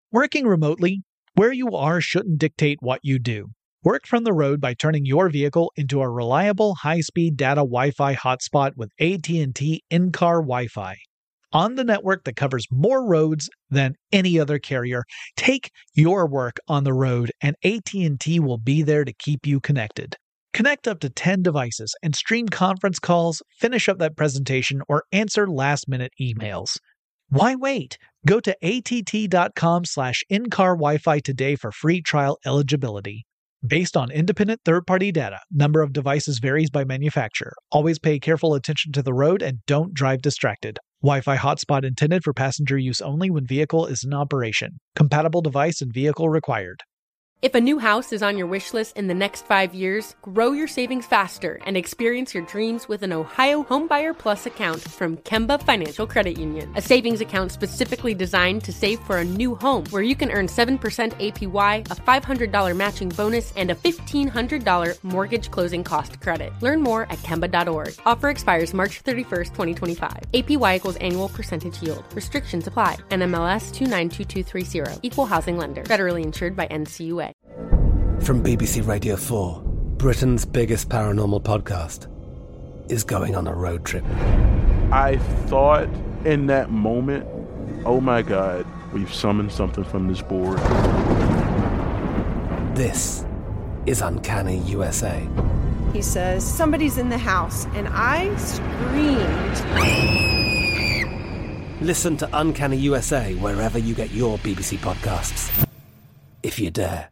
Working remotely, where you are shouldn't dictate what you do. Work from the road by turning your vehicle into a reliable high-speed data Wi-Fi hotspot with AT&T in-car Wi-Fi. On the network that covers more roads than any other carrier, take your work on the road and AT&T will be there to keep you connected. Connect up to 10 devices and stream conference calls, finish up that presentation, or answer last-minute emails. Why wait? Go to att.com/in-car Wi-Fi today for free trial eligibility. Based on independent third-party data, number of devices varies by manufacturer. Always pay careful attention to the road and don't drive distracted. Wi-Fi hotspot intended for passenger use only when vehicle is in operation. Compatible device and vehicle required. If a new house is on your wish list in the next 5 years, grow your savings faster and experience your dreams with an Ohio Homebuyer Plus account from Kemba Financial Credit Union. A savings account specifically designed to save for a new home where you can earn 7% APY, a $500 matching bonus, and a $1,500 mortgage closing cost credit. Learn more at Kemba.org. Offer expires March 31st, 2025. APY equals annual percentage yield. Restrictions apply. NMLS 292230. Equal housing lender. Federally insured by NCUA. From BBC Radio 4, Britain's biggest paranormal podcast is going on a road trip. I thought in that moment, oh my God, we've summoned something from this board. This is Uncanny USA. He says, somebody's in the house, and I screamed. Listen to Uncanny USA wherever you get your BBC podcasts, if you dare.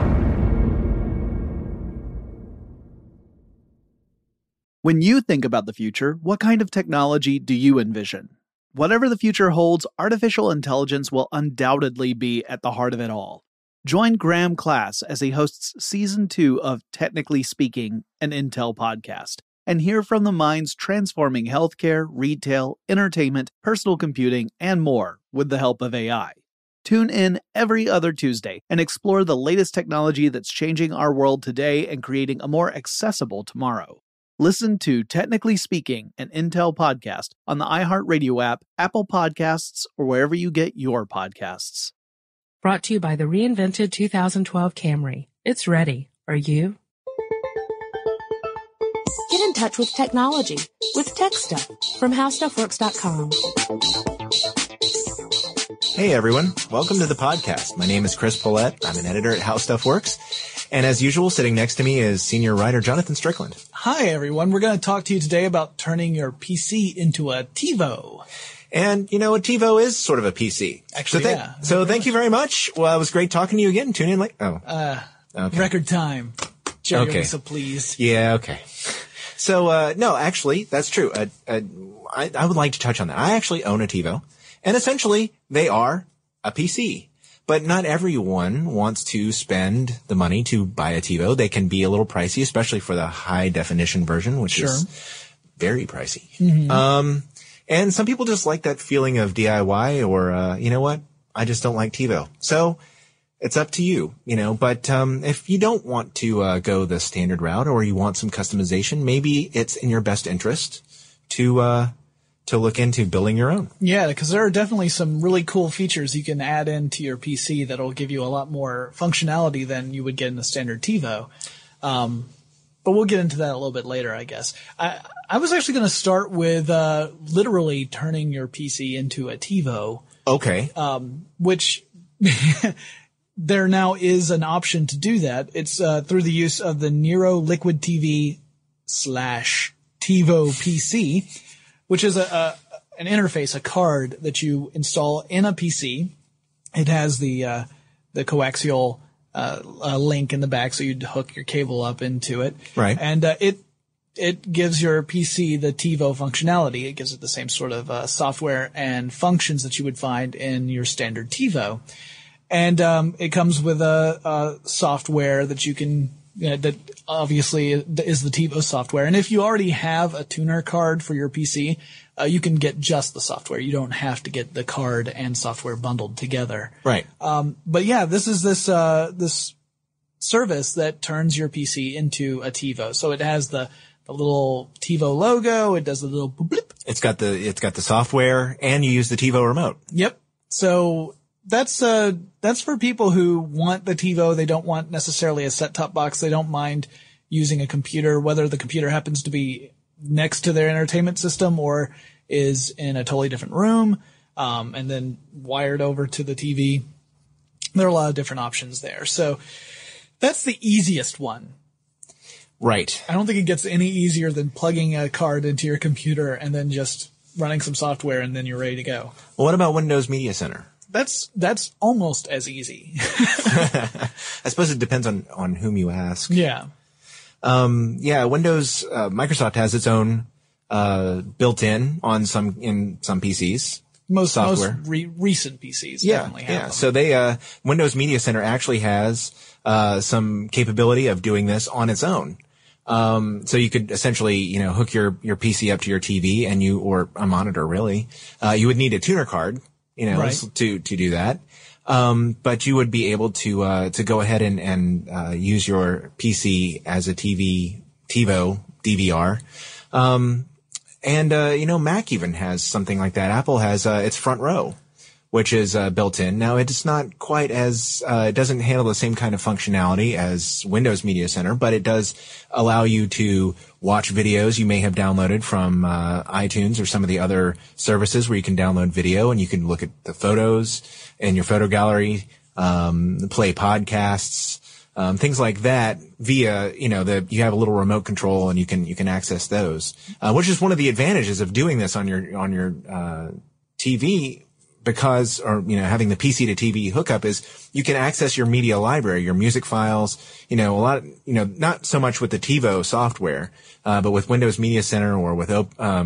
When you think about the future, what kind of technology do you envision? Whatever the future holds, artificial intelligence will undoubtedly be at the heart of it all. Join Graham Class as he hosts Season 2 of Technically Speaking, an Intel podcast, and hear from the minds transforming healthcare, retail, entertainment, personal computing, and more with the help of AI. Tune in every other Tuesday and explore the latest technology that's changing our world today and creating a more accessible tomorrow. Listen to Technically Speaking, an Intel podcast on the iHeartRadio app, Apple Podcasts, or wherever you get your podcasts. Brought to you by the reinvented 2012 Camry. It's ready. Are you? Get in touch with technology with Tech Stuff from HowStuffWorks.com. Hey everyone, welcome to the podcast. My name is Chris Pollette. I'm an editor at How Stuff Works. And as usual, sitting next to me is senior writer Jonathan Strickland. Hi everyone, we're going to talk to you today about turning your PC into a TiVo. And, you know, a TiVo is sort of a PC. Actually, So thank you very much. Well, it was great talking to you again. Tune in late. Okay. Record time. Jerry will be so pleased. Yeah, okay. So, no, actually, that's true. I would like to touch on that. I actually own a TiVo. And essentially, they are a PC. But not everyone wants to spend the money to buy a TiVo. They can be a little pricey, especially for the high definition version, which is very pricey. Mm-hmm. And some people just like that feeling of DIY or, you know what? I just don't like TiVo. So it's up to you, you know, but, if you don't want to, go the standard route or you want some customization, maybe it's in your best interest to look into building your own. Yeah, because there are definitely some really cool features you can add into your PC that'll give you a lot more functionality than you would get in a standard TiVo. But we'll get into that a little bit later, I guess. I was actually going to start with literally turning your PC into a TiVo. Okay. Which there now is an option to do that. It's through the use of the Nero Liquid TV / TiVo PC, which is an interface, a card that you install in a PC. It has the coaxial link in the back, so you'd hook your cable up into it. Right. And it gives your PC the TiVo functionality. It gives it the same sort of software and functions that you would find in your standard TiVo. And it comes with a software that you can that obviously is the TiVo software. And if you already have a tuner card for your PC, you can get just the software. You don't have to get the card and software bundled together. Right. But yeah, this is this service that turns your PC into a TiVo. So it has the little TiVo logo. It does the little blip. It's got the software and you use the TiVo remote. Yep. So that's for people who want the TiVo. They don't want necessarily a set-top box. They don't mind using a computer, whether the computer happens to be next to their entertainment system or is in a totally different room, and then wired over to the TV. There are a lot of different options there. So that's the easiest one. Right. I don't think it gets any easier than plugging a card into your computer and then just running some software and then you're ready to go. Well, what about Windows Media Center? That's almost as easy. I suppose it depends on whom you ask. Yeah. Windows, Microsoft has its own, built-in in some PCs. Most software. Recent PCs definitely have them. So they, Windows Media Center actually has, some capability of doing this on its own. So you could essentially, hook your PC up to your TV or a monitor really. You would need a tuner card, right, to do that. But you would be able to go ahead and use your PC as a TiVo DVR. Mac even has something like that. Apple has, its Front Row, which is, built in. Now it's not quite as, it doesn't handle the same kind of functionality as Windows Media Center, but it does allow you to watch videos you may have downloaded from, iTunes or some of the other services where you can download video and you can look at the photos in your photo gallery, play podcasts, things like that via, you have a little remote control and you can access those, which is one of the advantages of doing this on your TV because, having the PC to TV hookup is you can access your media library, your music files, not so much with the TiVo software, but with Windows Media Center or with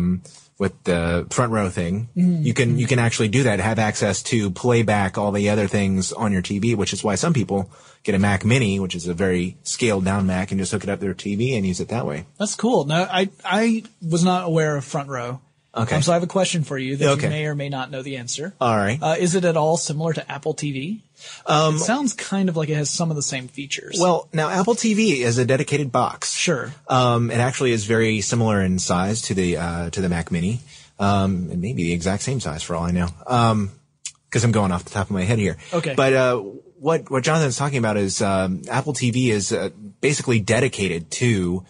the Front Row thing, you can actually do that, have access to play back all the other things on your TV, which is why some people get a Mac Mini, which is a very scaled down Mac, and just hook it up to their TV and use it that way. That's cool. Now, I was not aware of Front Row. Okay. So I have a question for you that you may or may not know the answer. All right. Is it at all similar to Apple TV? It sounds kind of like it has some of the same features. Well, now Apple TV is a dedicated box. Sure. It actually is very similar in size to the Mac Mini. It may be the exact same size for all I know. 'Cause I'm going off the top of my head here. Okay. But, what Jonathan's talking about is, Apple TV is, basically dedicated to,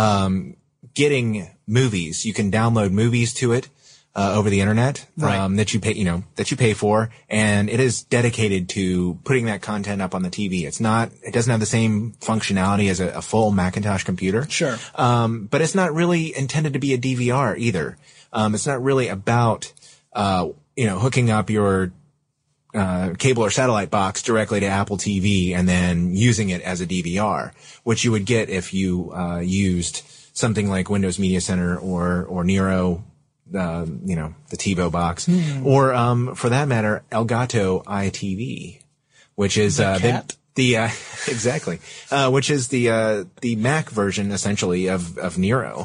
getting movies. You can download movies to it, over the internet, right, that you pay for. And it is dedicated to putting that content up on the TV. It doesn't have the same functionality as a full Macintosh computer. Sure. But it's not really intended to be a DVR either. It's not really about, hooking up your, cable or satellite box directly to Apple TV and then using it as a DVR, which you would get if you, used something like Windows Media Center or Nero, the TiVo box, or, for that matter, Elgato iTV, which is, exactly, which is the Mac version essentially of Nero.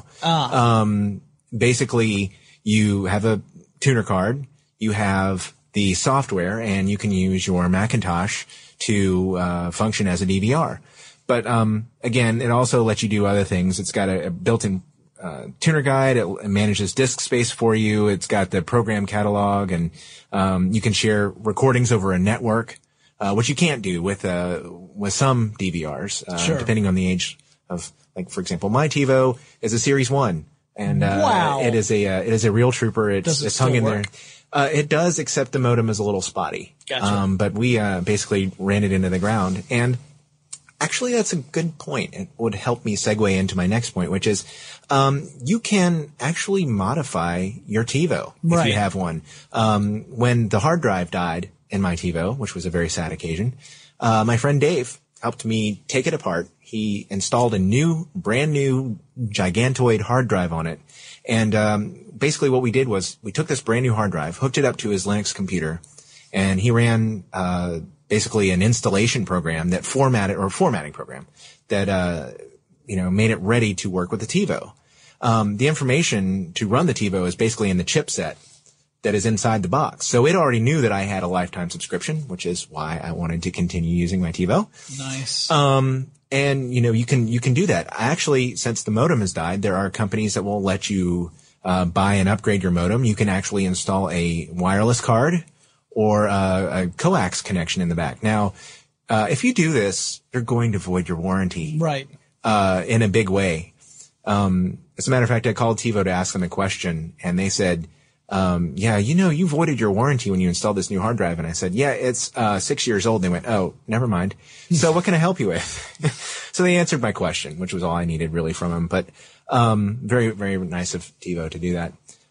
Basically you have a tuner card, you have the software, and you can use your Macintosh to, function as a DVR. But, again, it also lets you do other things. It's got a built-in, tuner guide. It manages disk space for you. It's got the program catalog, and, you can share recordings over a network, which you can't do with some DVRs, sure, depending on the age of, like, for example, my TiVo is a Series 1. And, wow, it is a real trooper. It's hung in there. It does, except the modem is a little spotty. Gotcha. But we, basically ran it into the ground. And actually, that's a good point. It would help me segue into my next point, which is, you can actually modify your TiVo if you have one. When the hard drive died in my TiVo, which was a very sad occasion, my friend Dave helped me take it apart. He installed a brand new gigantoid hard drive on it. And, basically what we did was we took this brand new hard drive, hooked it up to his Linux computer, and he ran, basically an installation program that formatting program that, made it ready to work with the TiVo. The information to run the TiVo is basically in the chipset that is inside the box. So it already knew that I had a lifetime subscription, which is why I wanted to continue using my TiVo. Nice. And, you can do that. Actually, since the modem has died, there are companies that will let you, buy and upgrade your modem. You can actually install a wireless card or a coax connection in the back. Now, if you do this, you're going to void your warranty. Right. In a big way. As a matter of fact, I called TiVo to ask them a question, and they said, yeah, you voided your warranty when you installed this new hard drive. And I said, yeah, it's 6 years old. And they went, oh, never mind. So what can I help you with? So they answered my question, which was all I needed really from them. But very, very nice of TiVo to do that.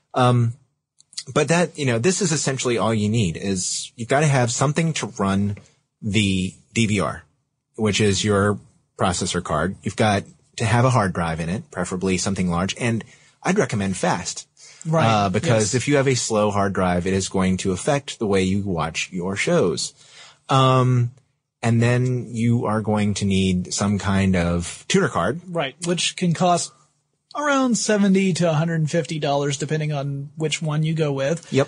But that, this is essentially all you need is you've got to have something to run the DVR, which is your processor card. You've got to have a hard drive in it, preferably something large. And I'd recommend fast. Right. Because if you have a slow hard drive, it is going to affect the way you watch your shows. And then you are going to need some kind of tuner card. Right. Which can cost around $70 to $150 depending on which one you go with. Yep.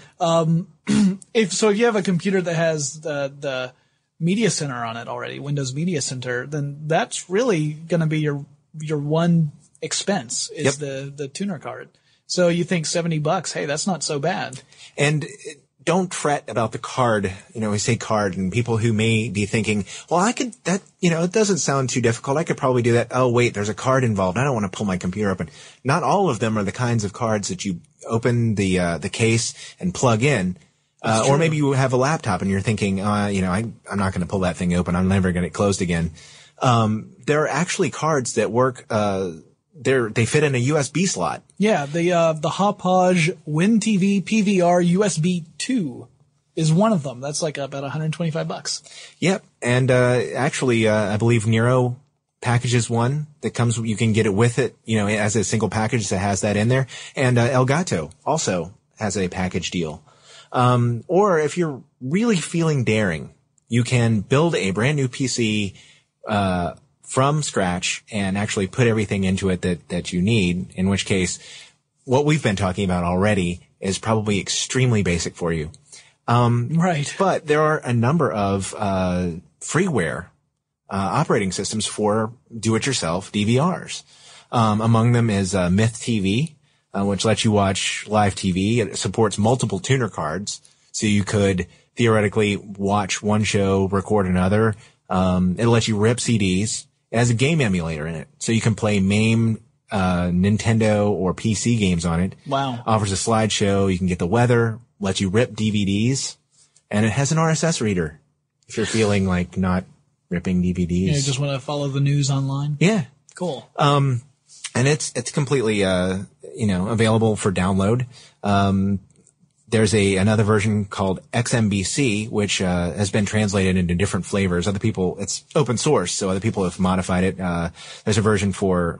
If you have a computer that has the Media Center on it already, Windows Media Center, then that's really going to be your one expense is the tuner card. So you think $70, hey, that's not so bad. And don't fret about the card. We say card, and people who may be thinking, well, it doesn't sound too difficult. I could probably do that. Oh, wait, there's a card involved. I don't want to pull my computer open. Not all of them are the kinds of cards that you open the case and plug in. Or maybe you have a laptop and you're thinking, I'm not going to pull that thing open. I'm never going to get closed again. There are actually cards that work, they fit in a USB slot. Yeah, the Hauppauge WinTV PVR USB 2 is one of them. That's like about $125. Yep. And, actually, I believe Nero packages one that comes, you can get it with it, as a single package that has that in there. And, Elgato also has a package deal. Or if you're really feeling daring, you can build a brand new PC, from scratch and actually put everything into it that you need, in which case what we've been talking about already is probably extremely basic for you. Right. But there are a number of freeware operating systems for do-it-yourself DVRs. Among them is Myth TV, which lets you watch live TV. It supports multiple tuner cards, so you could theoretically watch one show, record another. It lets you rip CDs. It has a game emulator in it, so you can play MAME, Nintendo or PC games on it. Wow. Offers a slideshow. You can get the weather, lets you rip DVDs, and it has an RSS reader if you're feeling like not ripping DVDs. Yeah, you just want to follow the news online? Yeah. Cool. And it's completely, available for download. There's another version called XMBC, which has been translated into different flavors. It's open source, so other people have modified it. There's a version for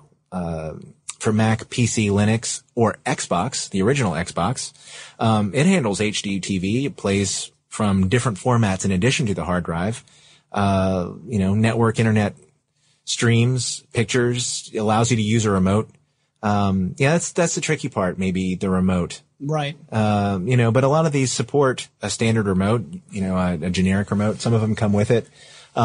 Mac, PC, Linux, or Xbox, the original Xbox. It handles HD TV. It plays from different formats in addition to the hard drive. Network, internet streams, pictures. It allows you to use a remote. That's the tricky part, maybe the remote. Right. But a lot of these support a standard remote, a generic remote. Some of them come with it,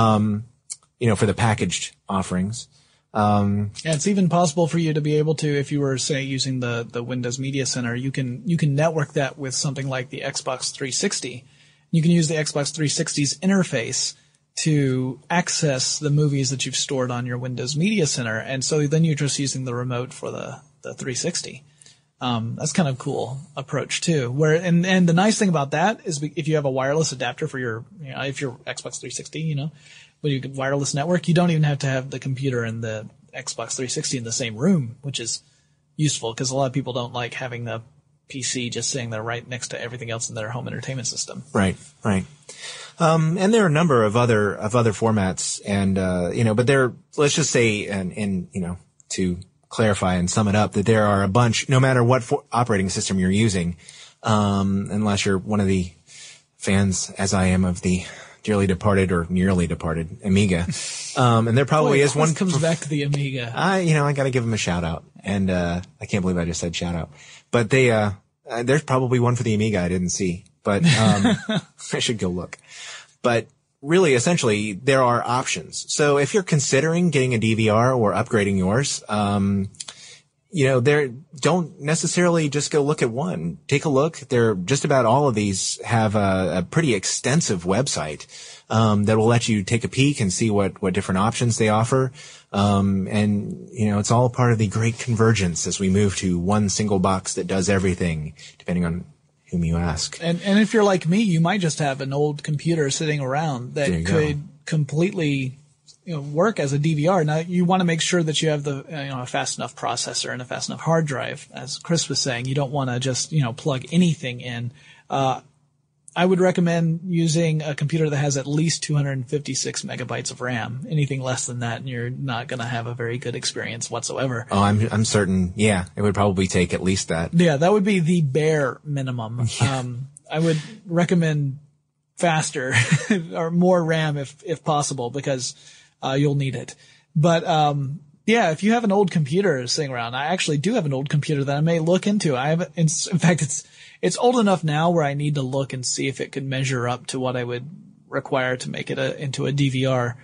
for the packaged offerings. It's even possible for you to be able to, if you were, say, using the Windows Media Center, you can network that with something like the Xbox 360. You can use the Xbox 360's interface to access the movies that you've stored on your Windows Media Center. And so then you're just using the remote for the 360. That's kind of cool approach too. And the nice thing about that is if you have a wireless adapter for your, if your Xbox 360, when you get wireless network, you don't even have to have the computer and the Xbox 360 in the same room, which is useful because a lot of people don't like having the PC just sitting there right next to everything else in their home entertainment system. Right. And there are a number of other formats and, but let's just say, to clarify and sum it up, that there are a bunch, no matter what operating system you're using, unless you're one of the fans, as I am, of the dearly departed or nearly departed Amiga. And there probably is one. Comes back to the Amiga. I got to give them a shout out. And, I can't believe I just said shout out, but there's probably one for the Amiga I didn't see, but, I should go look. But really, essentially, there are options. So if you're considering getting a DVR or upgrading yours, don't necessarily just go look at one. Take a look. Just about all of these have a pretty extensive website, that will let you take a peek and see what different options they offer. And it's all part of the great convergence as we move to one single box that does everything, depending on whom you ask. And if you're like me, you might just have an old computer sitting around that could completely work as a DVR. Now you want to make sure that you have a fast enough processor and a fast enough hard drive. As Chris was saying, you don't want to just plug anything in. I would recommend using a computer that has at least 256 megabytes of RAM. Anything less than that, and you're not going to have a very good experience whatsoever. Oh, I'm certain. Yeah, it would probably take at least that. Yeah, that would be the bare minimum. Yeah. I would recommend faster or more RAM if possible, because you'll need it. But if you have an old computer sitting around, I actually do have an old computer that I may look into. In fact, it's old enough now where I need to look and see if it could measure up to what I would require to make it into a DVR.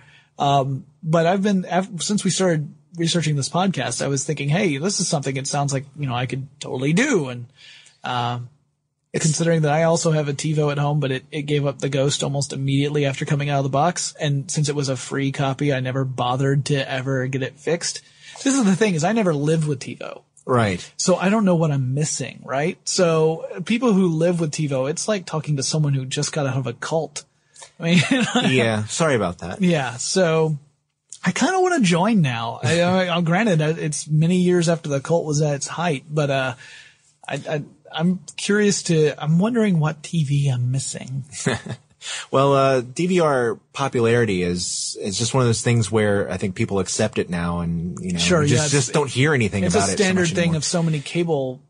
But since we started researching this podcast, I was thinking, hey, this is something it sounds like, I could totally do. And, considering that I also have a TiVo at home, but it gave up the ghost almost immediately after coming out of the box. And since it was a free copy, I never bothered to ever get it fixed. This is the thing, is I never lived with TiVo. Right. So I don't know what I'm missing, right? So people who live with TiVo, it's like talking to someone who just got out of a cult. I mean, yeah, sorry about that. Yeah. So I kind of want to join now. Granted, it's many years after the cult was at its height, but, I'm I'm wondering what TV I'm missing. Well, DVR popularity is just one of those things where I think people accept it now, and sure, just don't hear anything about it. It's a standard thing of so many cable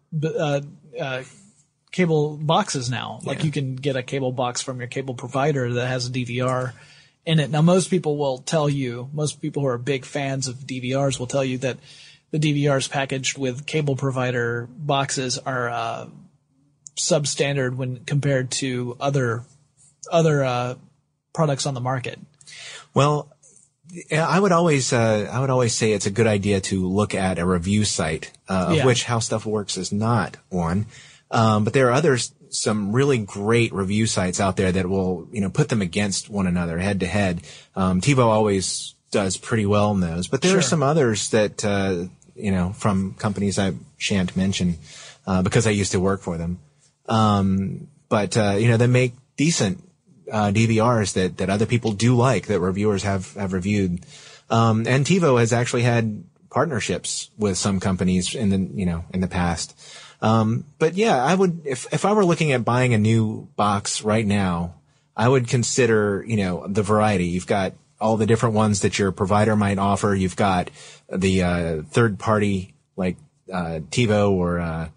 boxes now. Like you can get a cable box from your cable provider that has a DVR in it. Now, most people who are big fans of DVRs will tell you that the DVRs packaged with cable provider boxes are substandard when compared to other products on the market. Well, I would always say it's a good idea to look at a review site, of which How Stuff Works is not one. But there are some really great review sites out there that will, put them against one another head to head. TiVo always does pretty well in those, but there are some others that, from companies I shan't mention, because I used to work for them. But they make decent DVRs that other people do like, that reviewers have reviewed. And TiVo has actually had partnerships with some companies in the past. But yeah, I would, if I were looking at buying a new box right now, I would consider, the variety. You've got all the different ones that your provider might offer. You've got the third party like TiVo or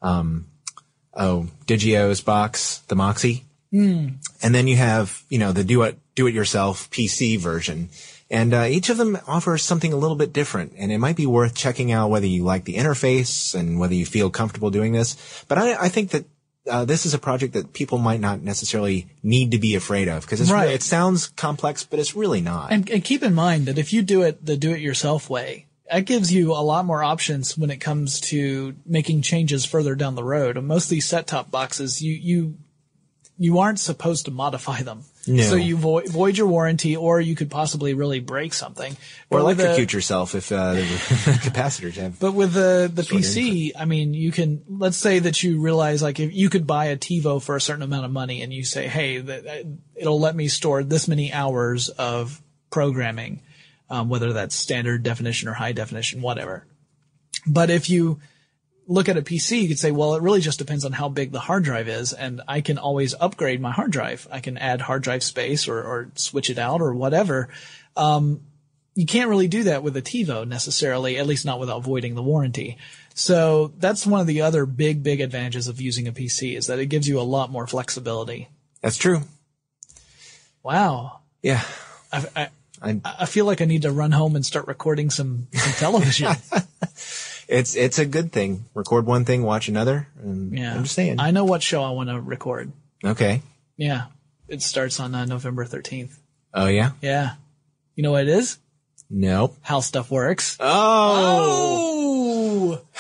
Digio's box, the Moxie. And then you have, the do it yourself PC version. And each of them offers something a little bit different, and it might be worth checking out whether you like the interface and whether you feel comfortable doing this. But I think that this is a project that people might not necessarily need to be afraid of, because it sounds complex, but it's really not. And keep in mind that if you do it the do-it-yourself way, that gives you a lot more options when it comes to making changes further down the road. And most of these set-top boxes, you aren't supposed to modify them. No. So you void your warranty, or you could possibly really break something. Or electrocute yourself if the capacitors have. But with the PC, I mean, you can, let's say that you realize, like, if you could buy a TiVo for a certain amount of money, and you say, hey, it'll let me store this many hours of programming, whether that's standard definition or high definition, whatever. But if you look at a PC, you could say, well, it really just depends on how big the hard drive is, and I can always upgrade my hard drive. I can add hard drive space or switch it out or whatever. You can't really do that with a TiVo necessarily, at least not without voiding the warranty. So that's one of the other big advantages of using a PC, is that it gives you a lot more flexibility. That's true. Wow. Yeah. I feel like I need to run home and start recording some television. It's a good thing. Record one thing, watch another. I'm just saying. I know what show I want to record. Okay. Yeah. It starts on November 13th. Oh, yeah? Yeah. You know what it is? Nope. How Stuff Works. Oh!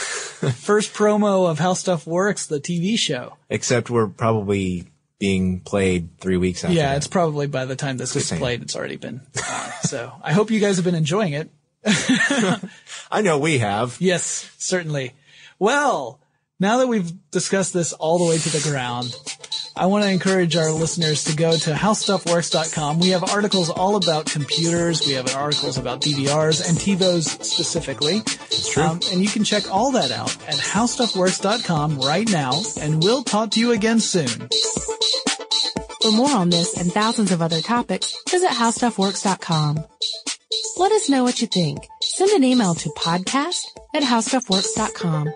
First promo of How Stuff Works, the TV show. Except we're probably being played 3 weeks after. Yeah, that. it's probably by the time this gets played, it's already been on. So I hope you guys have been enjoying it. I know we have. Yes, certainly. Well, now that we've discussed this all the way to the ground, I want to encourage our listeners to go to howstuffworks.com. We have articles all about computers. We have articles about DVRs and TiVos specifically. It's true. And you can check all that out at howstuffworks.com right now, and we'll talk to you again soon. For more on this and thousands of other topics, visit howstuffworks.com. Let us know what you think. Send an email to podcast@howstuffworks.com.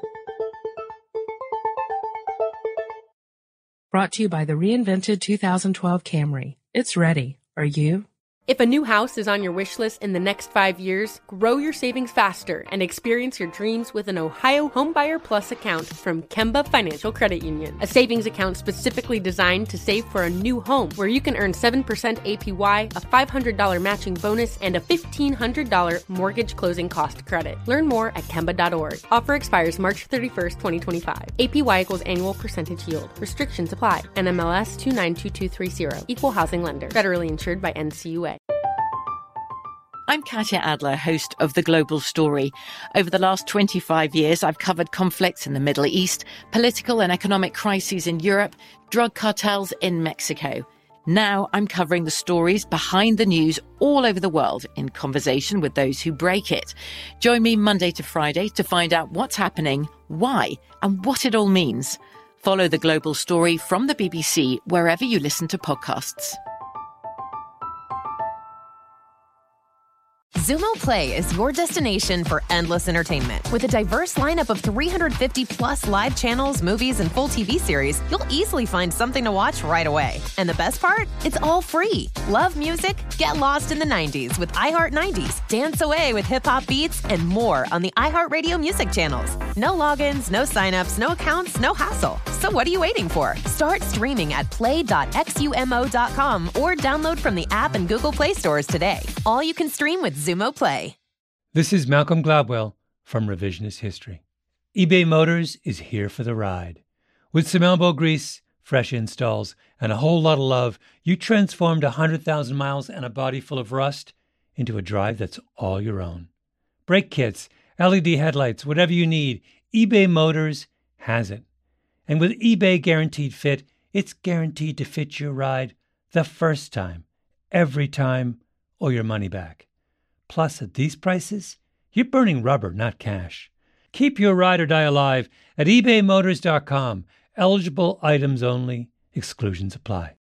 Brought to you by the reinvented 2012 Camry. It's ready. Are you? If a new house is on your wish list in the next 5 years, grow your savings faster and experience your dreams with an Ohio Homebuyer Plus account from Kemba Financial Credit Union. A savings account specifically designed to save for a new home, where you can earn 7% APY, a $500 matching bonus, and a $1,500 mortgage closing cost credit. Learn more at Kemba.org. Offer expires March 31st, 2025. APY equals annual percentage yield. Restrictions apply. NMLS 292230. Equal housing lender. Federally insured by NCUA. I'm Katya Adler, host of The Global Story. Over the last 25 years, I've covered conflicts in the Middle East, political and economic crises in Europe, drug cartels in Mexico. Now I'm covering the stories behind the news all over the world in conversation with those who break it. Join me Monday to Friday to find out what's happening, why, and what it all means. Follow The Global Story from the BBC wherever you listen to podcasts. Xumo Play is your destination for endless entertainment. With a diverse lineup of 350 plus live channels, movies, and full TV series, you'll easily find something to watch right away. And the best part? It's all free. Love music? Get lost in the 90s with iHeart 90s. Dance away with hip-hop beats and more on the iHeartRadio music channels. No logins, no signups, no accounts, no hassle. So what are you waiting for? Start streaming at play.xumo.com or download from the app and Google Play stores today. All you can stream with Xumo Play. This is Malcolm Gladwell from Revisionist History. eBay Motors is here for the ride. With some elbow grease, fresh installs, and a whole lot of love, you transformed 100,000 miles and a body full of rust into a drive that's all your own. Brake kits, LED headlights, whatever you need, eBay Motors has it. And with eBay Guaranteed Fit, it's guaranteed to fit your ride the first time, every time, or your money back. Plus, at these prices, you're burning rubber, not cash. Keep your ride or die alive at ebaymotors.com. Eligible items only. Exclusions apply.